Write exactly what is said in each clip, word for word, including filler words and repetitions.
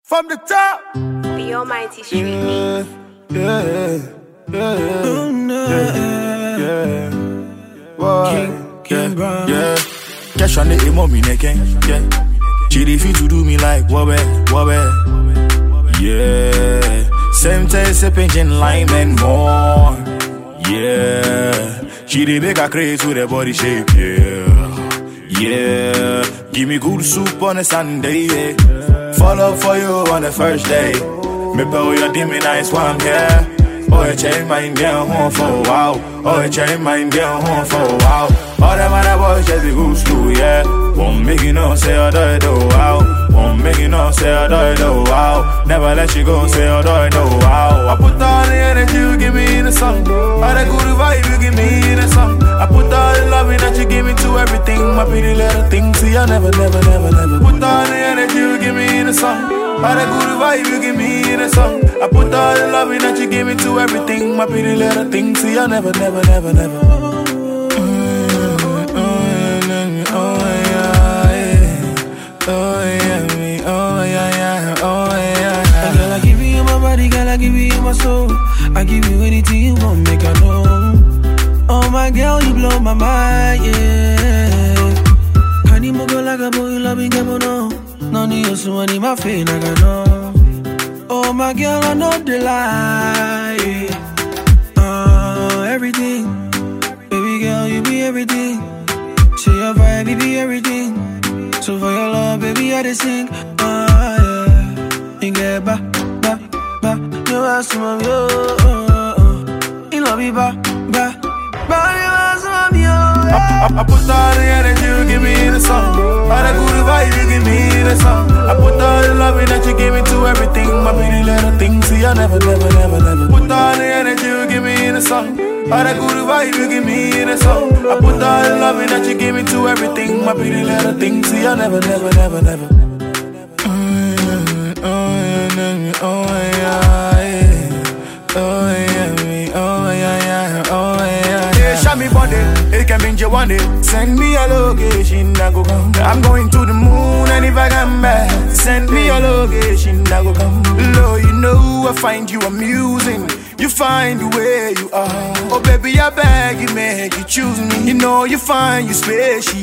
From the top. The Almighty Street Yeah, Beats. yeah, yeah, yeah, yeah. Boy, King Brown. yeah. Cash on the emo me neken, yeah. She refuse to do me like wobbe, wobbe. Yeah. Same taste, a pinching lime and more. Yeah. She dey make her craze with her body shape, yeah. Yeah. Give me good soup on a Sunday, yeah. Fall up for you on the first day. Me pay your dimmy nice one, yeah. Oh, I change my damn home for a while. Oh, I change my damn home for a while. All them other boys just be good school, yeah. Won't make you know, say I do it, oh, wow. Won't make you know, say I do it, oh, wow. Never let you go, say I do it, oh, wow. I put all the energy you give me in the song. All the good vibe you give me in the song. I put all the loving that you give me to everything. My pretty little thing, see I never, never, never, never. Put all the energy you give me in the song. All the good vibe you give me in the song. I put all the loving that you give me to everything. My pretty little thing, see I never, never, never, never. Mm, oh, yeah, oh, yeah, yeah. Oh, yeah, me, oh, yeah, yeah, oh, yeah, yeah. Girl, I give you my body, girl, I give you my soul. I give you anything you want, make I know. Oh, my girl, you blow my mind, yeah. Can you move like a boy, you love me, come on, no. No need you, so I need my face, I got no. Oh, my girl, I know the lie. Uh, everything. Baby girl, you be everything. Say your vibe, you be everything. So for your love, baby, I just sing. Ah, yeah. You get ba, ba, ba. You ask me, yo. You love me, ba, ba, ba. You ask me, yo. I, I, I put all the energy you give me in the song. All the good vibe you give me in the song. I put all the loving that you give me to everything. My pretty little thing, see I never, never, never, never. Put all the energy you give me in the song. All the good vibe you give me in the song. I put all the loving that you give me to everything. My pretty little thing, see I never, never, never, never. Mm, oh yeah, oh yeah, yeah. Oh yeah, me, oh yeah, yeah, oh yeah. Yeah, show me body, it can be you one day. Send me a location, I go come. I'm going to the moon, and if I come back, send me a location, I go come. Lord, you know I find you amusing. You find the way you are. Oh baby, I beg you, make you choose me. You know you find you special.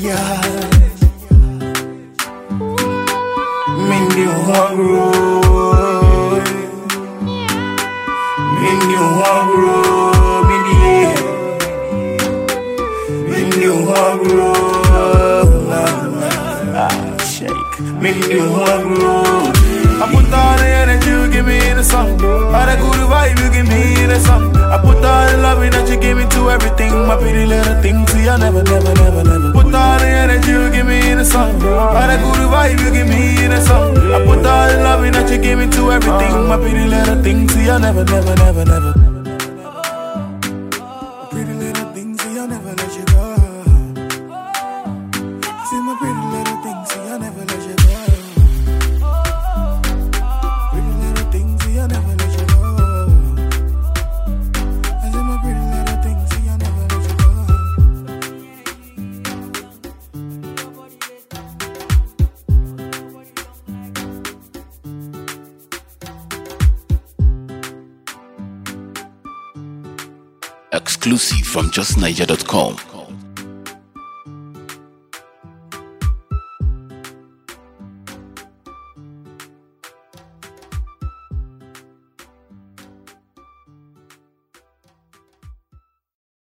Mindy Wangro, Mindy Wangro, Mindy, Mindy Wangro, ah shake, Mindy Wangro. I put all the energy you give me in the song. All the good vibe you give me in the song. I put all the loving that you give me to everything. My pretty little thing, see I never, never, never, never. Put all the energy you give me in the song. All the good vibe you give me in the song. I put all the loving that you give me to everything. My pretty little thing, see I never, never, never, never. Pretty little thing, see I never let you go. See my pretty little thing, see I never let you go. I never let you go. I said my pretty little thing, see I never let you Exclusive from just niger dot com.